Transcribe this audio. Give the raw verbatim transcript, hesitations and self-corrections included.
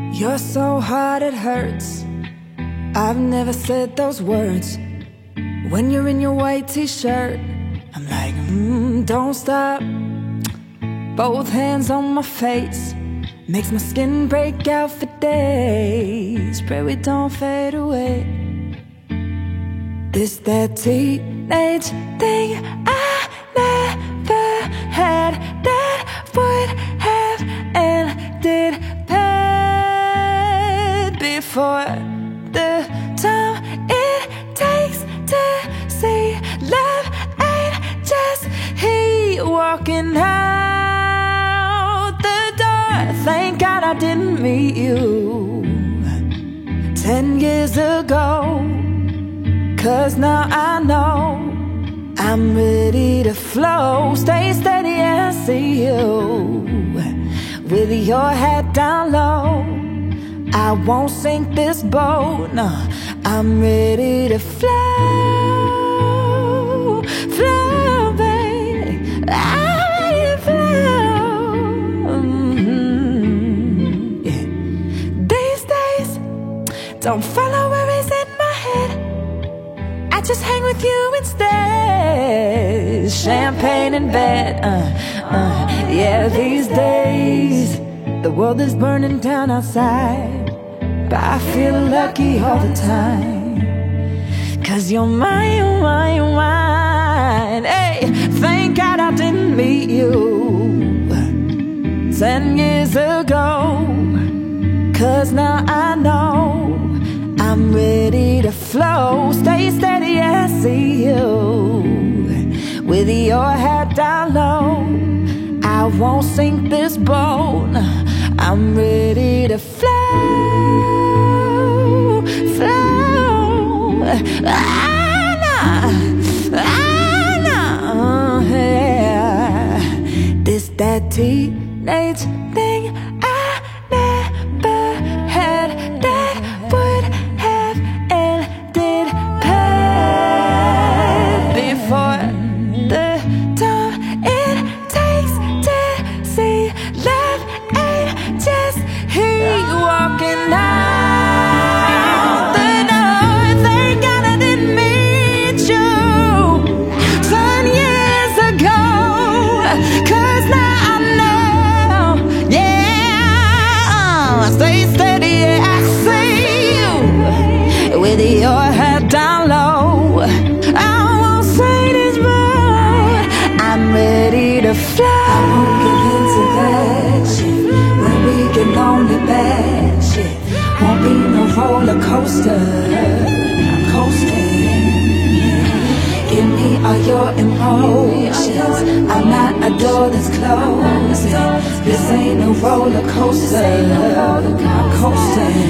You're so hard it hurts. I've never said those words. When you're in your white t-shirt, I'm like, mm, don't stop. Both hands on my face makes my skin break out for days. Pray we don't fade away. This that teenage thing I never had that would have ended bad before the time it takes to see love ain't just he walking out the door. Thank God I didn't meet you ten years ago, 'cause now I know I'm ready to flow. Stay steady and see you with your head down low. I won't sink this boat, no. I'm ready to flow, flow, baby. I'm ready to flow. Mm-hmm. Yeah. These days, don't follow worries in my head. I just hang with you instead. Champagne in bed, uh, uh, yeah. These days, the world is burning down outside, but I feel lucky all the time, 'cause you're mine, you're mine, you're mine. Hey, thank God I didn't meet you ten years ago, 'cause now I know I'm ready to flow. Stay steady and see you with your head down low. I won't sink this boat. I'm ready to flow, flow. Ah, nah, ah, nah, yeah. This that teenage thing I never had that would have ended bad before the time it takes to see love ain't just he walking out the door. Thank God I didn't meet you ten years ago, 'cause now I know, yeah. Stay steady, I see you with your head down low. I won't say this word. I'm ready to fly. I won't get into that shit when we get lonely bad shit. Won't be no roller coaster. I'm coasting. Give me all your emotions. I'm not a door that's closing. This ain't no roller coaster. I'm coasting.